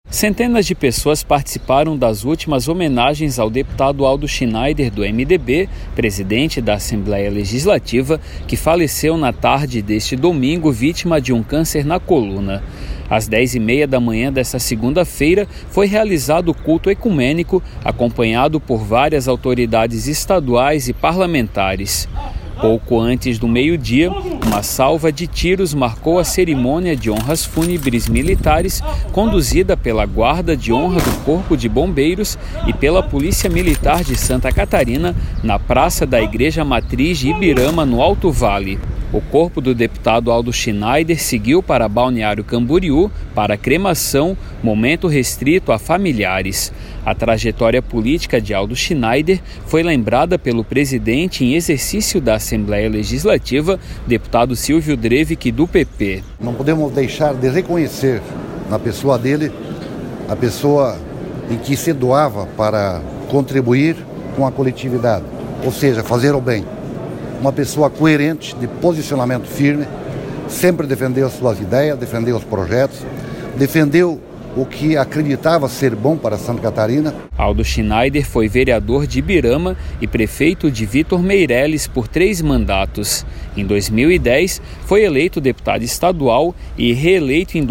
Centenas de pessoas participaram das últimas homenagens ao deputado Aldo Schneider, do MDB, presidente da Assembleia Legislativa, que faleceu na tarde deste domingo vítima de um câncer na coluna. Às 10h30 da manhã desta segunda-feira, foi realizado o culto ecumênico, acompanhado por várias autoridades estaduais e parlamentares. Pouco antes do meio-dia, uma salva de tiros marcou a cerimônia de honras fúnebres militares conduzida pela Guarda de Honra do Corpo de Bombeiros e pela Polícia Militar de Santa Catarina na Praça da Igreja Matriz de Ibirama, no Alto Vale. O corpo do deputado Aldo Schneider seguiu para Balneário Camboriú para cremação, momento restrito a familiares. A trajetória política de Aldo Schneider foi lembrada pelo presidente em exercício da Assembleia Legislativa, deputado Silvio Drevik, do PP. Não podemos deixar de reconhecer na pessoa dele a pessoa em que se doava para contribuir com a coletividade, ou seja, fazer o bem. Uma pessoa coerente, de posicionamento firme, sempre defendeu suas ideias, defendeu os projetos, defendeu o que acreditava ser bom para Santa Catarina. Aldo Schneider foi vereador de Ibirama e prefeito de Vitor Meireles por 3 mandatos. Em 2010, foi eleito deputado estadual e reeleito em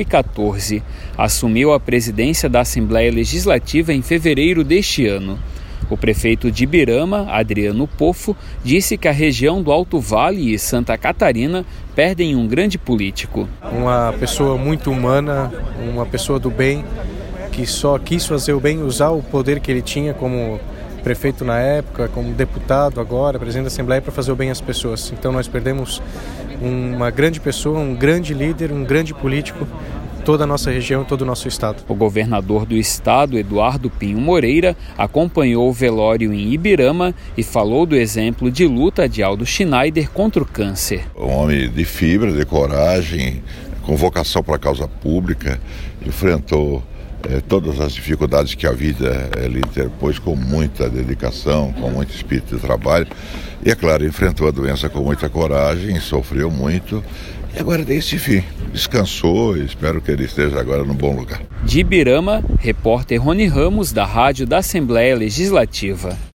2014. Assumiu a presidência da Assembleia Legislativa em fevereiro deste ano. O prefeito de Ibirama, Adriano Pofo, disse que a região do Alto Vale e Santa Catarina perdem um grande político. Uma pessoa muito humana, uma pessoa do bem, que só quis fazer o bem, usar o poder que ele tinha como prefeito na época, como deputado agora, presidente da Assembleia, para fazer o bem às pessoas. Então nós perdemos uma grande pessoa, um grande líder, um grande político, toda a nossa região, todo o nosso estado. O governador do estado, Eduardo Pinho Moreira, acompanhou o velório em Ibirama e falou do exemplo de luta de Aldo Schneider contra o câncer. Um homem de fibra, de coragem, com vocação para a causa pública, enfrentou todas as dificuldades que a vida lhe interpôs com muita dedicação, com muito espírito de trabalho. E, é claro, enfrentou a doença com muita coragem, sofreu muito. E agora tem esse fim. Descansou e espero que ele esteja agora no bom lugar. De Ibirama, repórter Rony Ramos, da Rádio da Assembleia Legislativa.